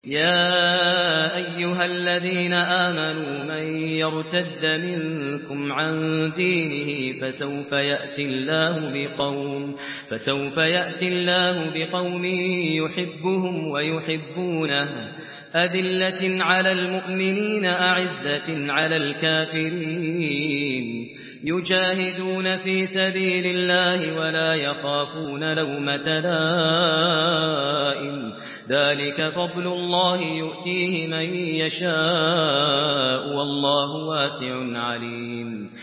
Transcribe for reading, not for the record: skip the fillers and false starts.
يا أيها الذين آمنوا من يرتد منكم عن دينه فسوف يأتي الله بقوم يحبهم ويحبونه أذلة على المؤمنين أعزة على الكافرين يجاهدون في سبيل الله ولا يخافون لومة لائم ذلك فضل الله يؤتيه من يشاء والله واسع عليم